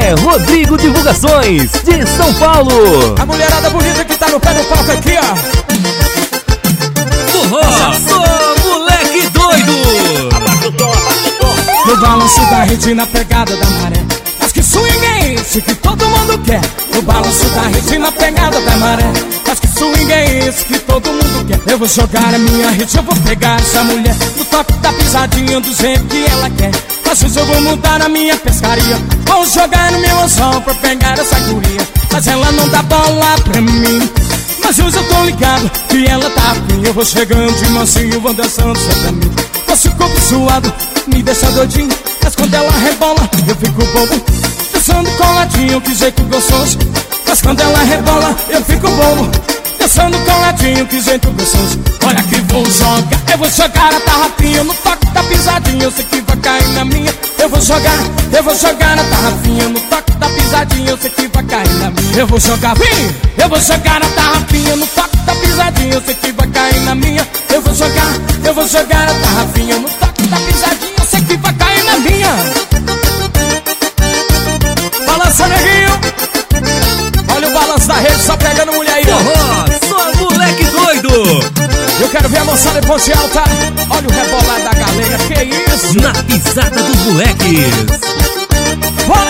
é Rodrigo Divulgações, de São Paulo. A mulherada bonita que tá no pé do palco aqui, ó. Forró, sou moleque doido. Abaixa o tom, abaixa o tom. No balanço da rede, na pegada da maré. Mas que swing é esse que todo mundo quer? No balanço da rede, na pegada da maré. Mas que swing é esse que todo mundo quer? Eu vou jogar a minha rede, eu vou pegar essa mulher no toque da pisadinha do jeito que ela quer. Mas hoje eu vou mudar a minha pescaria. Vou jogar no meu anzol pra pegar essa guria. Mas ela não dá bola pra mim. Mas hoje eu tô ligado que ela tá afim. Eu vou chegando de mansinho, vou dançando só pra mim. Nosso corpo suado me deixa doidinho. Mas quando ela rebola, eu fico bobo. Dançando coladinho, que jeito gostoso. Mas quando ela rebola, eu fico bobo. Dançando coladinho, que jeito gostoso. Olha que vou jogar, eu vou jogar a tarrafinha no toque da pisadinha. Eu sei que vai cair na minha. Eu vou jogar a tarrafinha no toque da pisadinha. Eu sei que vai cair na minha. Eu vou jogar, vem! Eu vou jogar a tarrafinha no toque da pisadinha. Eu sei que vai cair na minha. Eu vou jogar a tarrafinha no toque da pisadinha. Eu sei que vai cair na minha. Balança, neguinho. Olha o balanço da rede, só pegando mulher aí, ó. Forró, sou moleque doido. Eu quero ver a moçada em Ponte Alta. Olha o rebolar da galera, que isso? Na pisada dos moleques. Bora!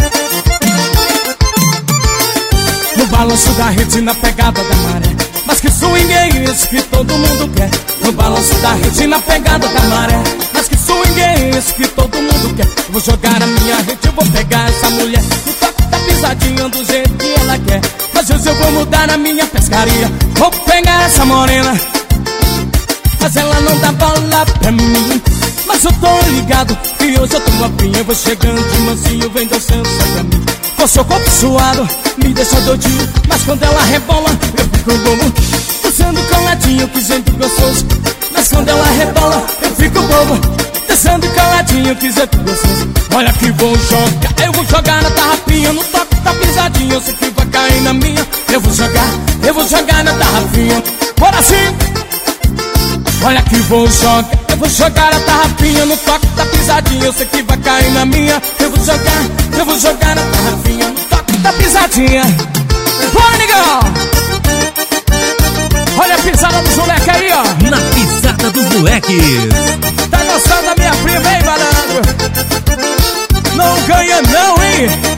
No balanço da rede, na pegada da maré. Mas que swing é esse que todo mundo quer? No balanço da rede, na pegada da maré. Mas que swing é esse que todo mundo quer? Eu vou jogar a minha rede, eu vou pegar essa mulher no toque da pisadinha do jeito que ela quer. Mas hoje eu vou mudar a minha pescaria. Vou pegar essa morena, mas ela não dá bola pra mim. Mas eu tô ligado que hoje eu tô afim. Eu vou chegando de mansinho, vem dançando só pra mim. Com seu corpo suado, me deixa doidinho. Mas quando ela rebola, eu fico bobo. Dançando coladinho, que jeito gostoso. Mas quando ela rebola, eu fico bobo. Dançando coladinho, que jeito gostoso. Olha que vou jogar, eu vou jogar na tarrafinha no toque da pisadinha. Eu sei que vai cair na minha. Eu vou jogar na tarrafinha. Bora sim! Olha que vou jogar a tarrafinha no toque da pisadinha. Eu sei que vai cair na minha. Eu vou jogar a tarrafinha no toque da pisadinha. Bora, negão! Olha a pisada dos moleques aí, ó. Na pisada dos moleques. Tá gostando da minha prima, hein, malandro? Não ganha não, hein?